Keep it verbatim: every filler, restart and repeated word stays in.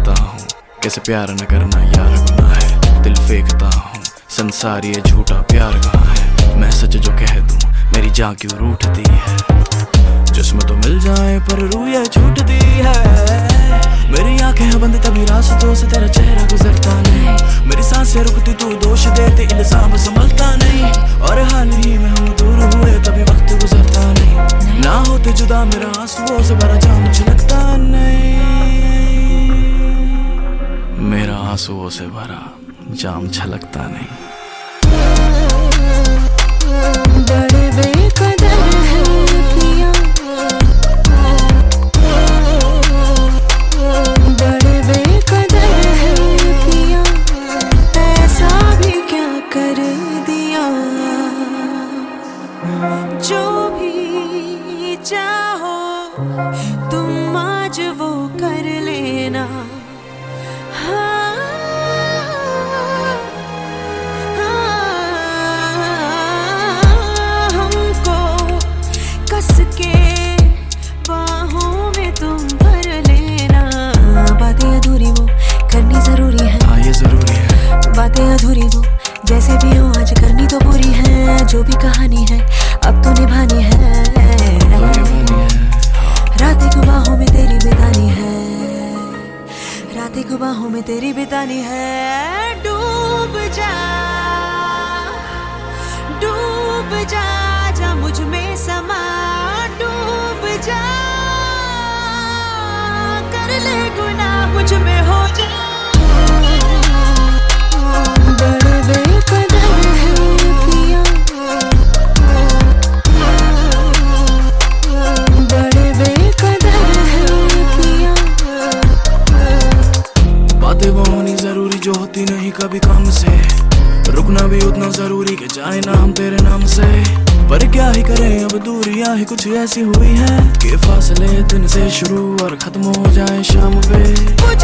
देखता हूँ कैसे प्यार न करना यार गुनाह है। दिल फेंकता हूँ संसार ये झूठा प्यार कहाँ है। मैं सच जो कह दूँ मेरी जान क्यों रूठती है। जिस्म तो मिल जाए पर रूह ये छूटती है। मेरी आंखें बंद तभी रास्तों से तेरा चेहरा गुजरता नहीं। मेरी सांसें रुकती तू दोष देती इल्जाम संभलता नहीं। और हाल ही में हम दूर हुए तभी वक्त गुजरता नहीं। ना होते जुदा मेरा आंसुओं से भरा जाम छलकता नहीं। मेरा आंसुओं से भरा जाम छलकता नहीं। बड़े बेकदर है पिया, बड़े बेकदर है पिया, ऐसा भी क्या कर दिया। जो भी चाहो तुम आज वो कर लेना। हाँ, हाँ, हमको कस के बाहों में तुम भर लेना। बातें अधूरी वो करनी जरूरी है। हाँ ये जरूरी है। बातें अधूरी वो जैसे भी हो आज करनी तो पूरी है। जो भी कहानी है अब तो निभानी है। रातें को बाहों में तेरी बितानी है। रातें को बाहों में तेरी बितानी है। डूब जा, डूब जा, जा मुझ में समा। डूब जा, कर ले गुनाह मुझ में हो जा। बड़े बेकदर है पिया, बड़े बेकदर है पिया। बातें वो होनी जरूरी जो होती नहीं कभी काम से। रुकना भी उतना जरूरी कि जाए ना हम तेरे नाम से। पर क्या ही करें अब दूरियां ही कुछ ऐसी हुई हैं कि फासले दिन से शुरू और खत्म हो जाए शाम पे।